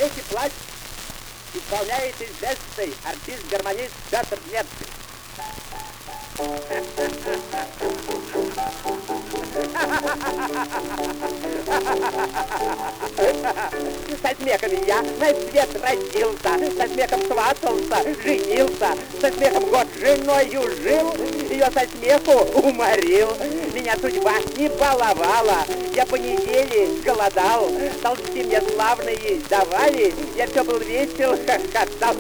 Третий плач исполняет известный артист-гармонист Петр Невский. Со смехом я на свет родился, со смехом сватался, женился, со смехом год с женою жил, ее со смеху уморил. Меня судьба не баловала, я по неделе голодал, толсти мне славные давали, я все был весел, хохотал.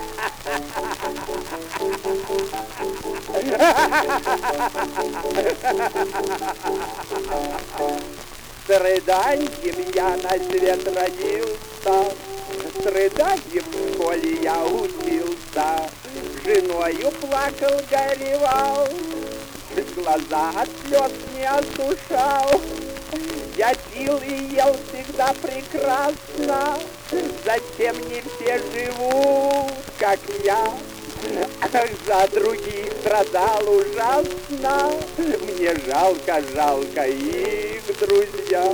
С рыданьем я на свет родился, с рыданьем в школе я учился, женою плакал, горевал, глаза от слез не осушал. Я пил и ел всегда прекрасно, зачем не все живут, как я? Ах, за других страдал ужасно, мне жалко их, друзья.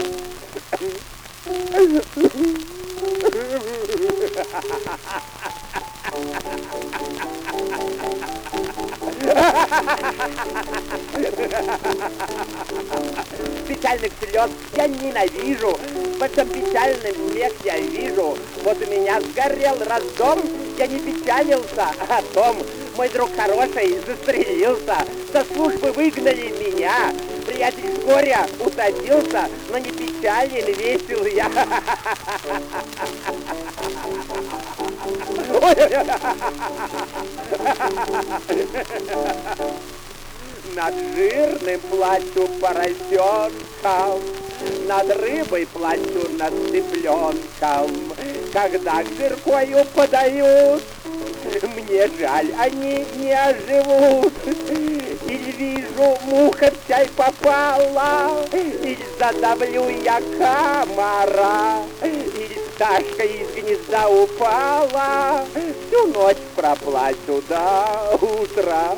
Печальных слез я ненавижу, во всем печальным смех я вижу. Вот у меня сгорел раздом, я не печалился о том. Мой друг хороший застрелился, со службы выгнали меня. Приятель с горя утопился, но не печален, весел я. Над жирным плачу поросенком, над рыбой плачу над цыпленком. Когда к жиркою подают, мне жаль, они не оживут. Или вижу, муха в чай попала, или задавлю я комара, или пташка из гнезда упала, всю ночь проплачу до утра.